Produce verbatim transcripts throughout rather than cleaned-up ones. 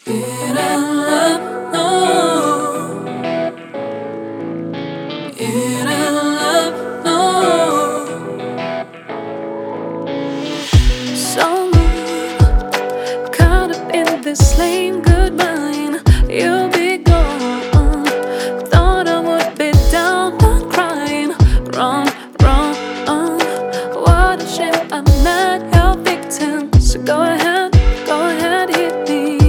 It ain't love, no. It ain't love, no. Someone caught up in this lame goodbye. You'll be gone. Thought I would be down, not crying. Wrong, wrong. What a shame I'm not your victim. So go ahead, go ahead, hit me.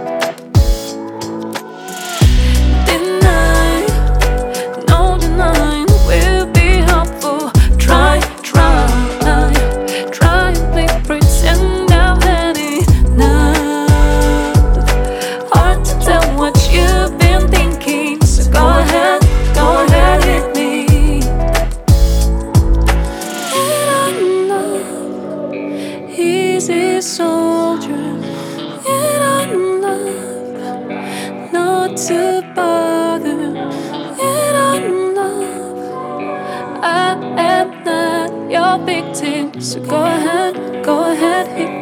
Deny, no denying will be helpful. Try, try, try and make pretend I've had enough. Hard to tell what you've been thinking. So go ahead, go ahead, hit me. It ain't love, easy soldier. It ain't love, not to bother. It ain't love, I am not your victim. So go ahead, go ahead, hit